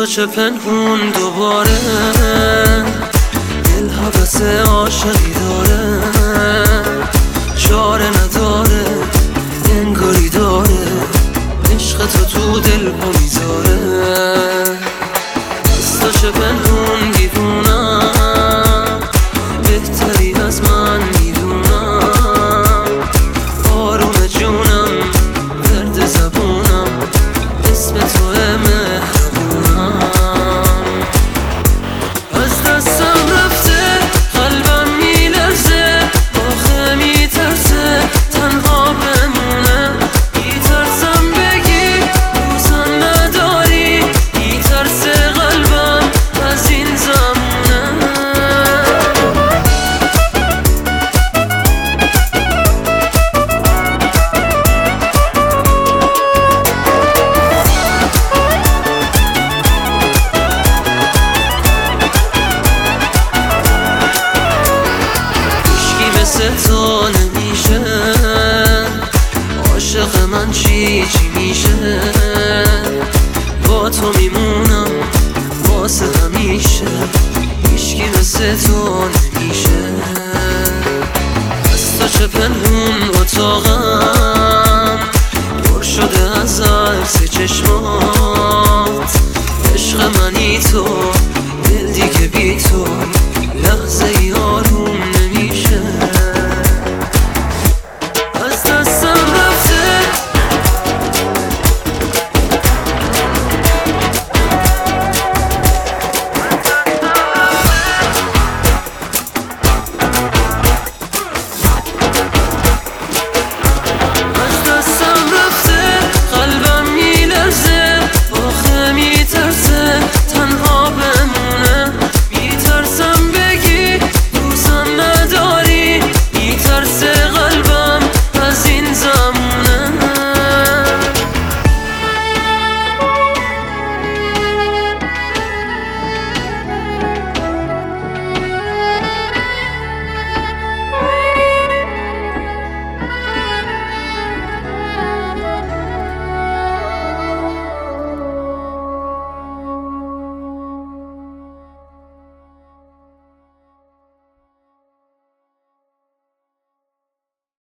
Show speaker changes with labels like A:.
A: تو چه پنهون دوباره دل حوث عاشقی داره، چاره نداره انگاری داره، عشق تو دل پا میذاره. از تو چه پنهون دیوونم، بهتری از من میدونم، آروم جونم ورد زبونم، اسم تو مهربونم. از دستم رفته قلبم میلرزه، آخه میترسه تنها بمونه، میترسم بگی دوستم نداری، میترسه قلبم از این زمونه. تو نمیشه عاشق من، چی میشه؟ با تو میمونم واسه همیشه، هیچکی مثل تو نمیشه. از تو چه پنهون اتاقم پر شده از عکس چشمات،